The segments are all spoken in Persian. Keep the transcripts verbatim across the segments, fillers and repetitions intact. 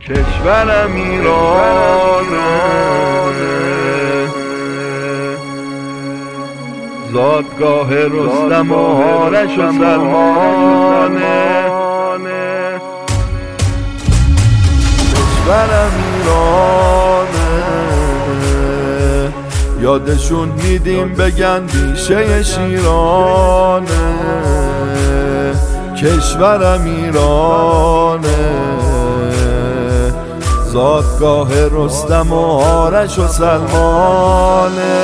کشورم ایرانه، زادگاه رستم و آرش و سلمانه. کشورم ایرانه، یادشون میدیم بگن بیشه شیرانه. کشورم ایرانه، زادگاه رستم و آرش و سلمانه.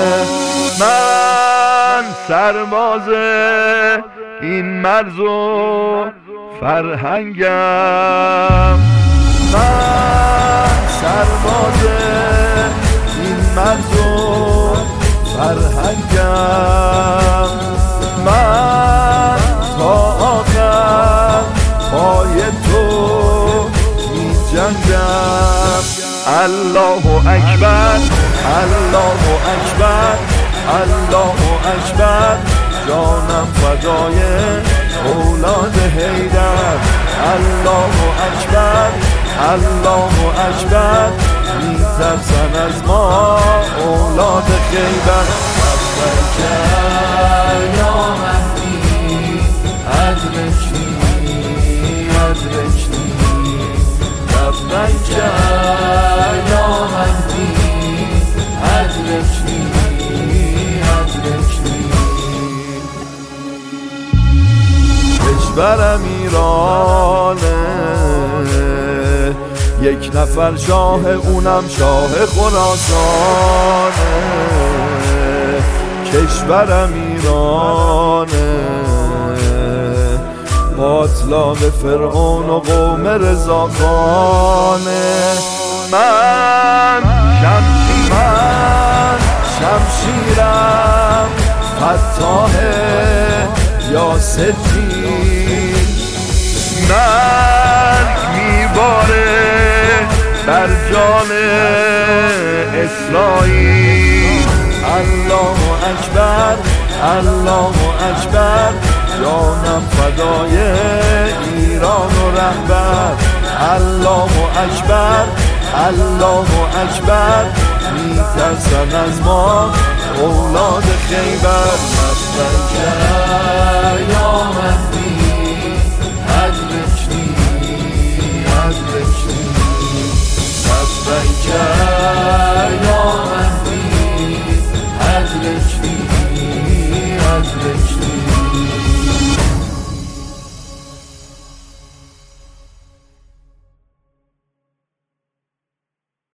من سرباز این مرز و فرهنگم، من سرباز این مرز و فرهنگم. من تا آخر پای تو می جنگم. الله اکبر، الله اکبر، الله اکبر، جانم فدای اولاد حیدر. الله اکبر، الله اکبر، میترسن از ما اولاد خیبر. لبیک یا مهدی ادرکنی ادرکنی، لبیک یا مهدی ادرکنی ادرکنی. کشورم ایرانه، یک نفر شاه اونم شاه خراسانه. کشورم ایرانه، باطلاق فرعون و قوم رضاخانه. من شمشیر من شمشیرم فتاح یا ستین، مرگ میباره بر جان اسرائیل. الله اکبر، الله اکبر، جانم فدای ایران و رهبر. الله اکبر، الله اکبر، میترسن از ما اولاد خیبر. لبیک یا مهدی